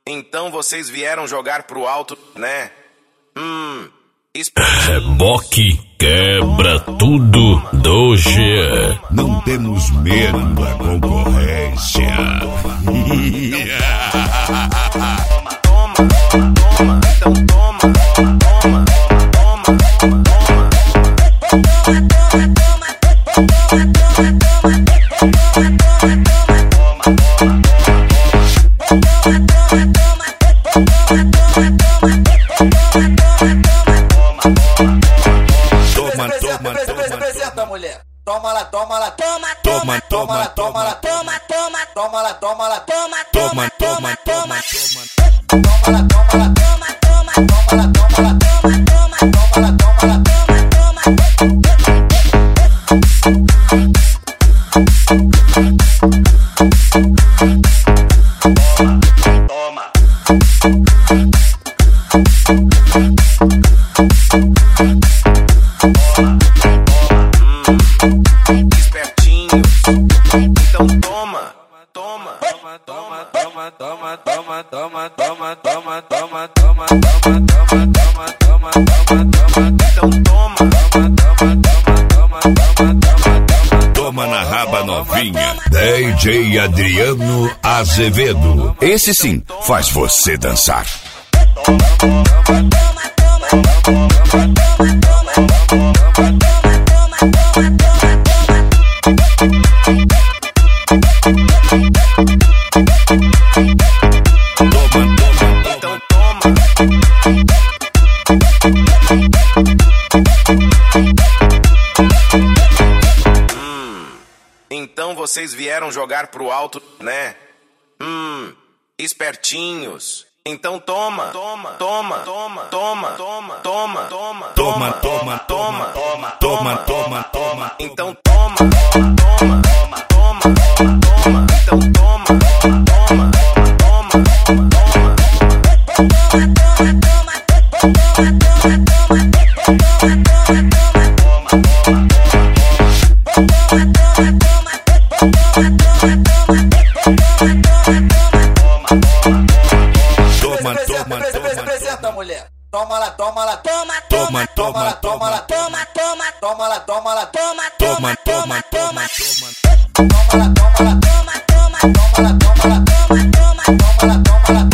Então vocês vieram jogar pro alto, né? Reboque quebra tudo do G. Não temos medo da concorrência. Apresenta, mulher. Toma lá, toma lá, toma, toma, toma lá, toma lá, toma, toma, toma lá, toma lá, toma, toma, toma, toma, toma lá, toma lá, toma, toma, toma lá, toma lá, toma, toma, toma lá, toma lá, Toma na raba novinha. DJ Adriano Azevedo. Esse sim faz você dançar. Então vocês vieram jogar pro alto, né? Espertinhos. Então toma, toma, toma, toma, toma, toma, toma, toma, Toma, toma, toma, toma, toma, toma, toma. Então toma, toma, toma, toma, toma. Então toma, toma, toma, apresenta, mulher. Toma lá, toma lá, toma, toma, toma lá, toma lá, toma, toma, toma lá, toma lá, toma, toma, toma, toma, toma lá, toma lá, toma, toma, toma lá, toma lá, toma, toma, toma lá, toma lá,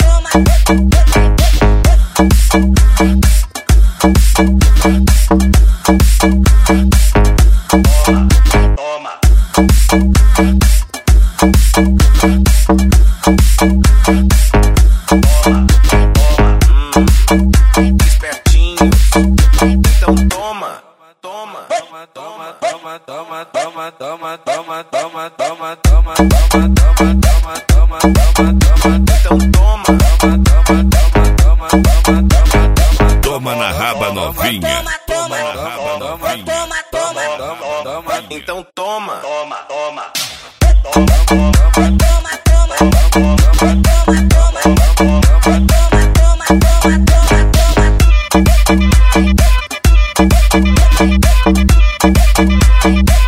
Toma na raba novinha. toma na raba novinha. então toma, toma, toma. Toma,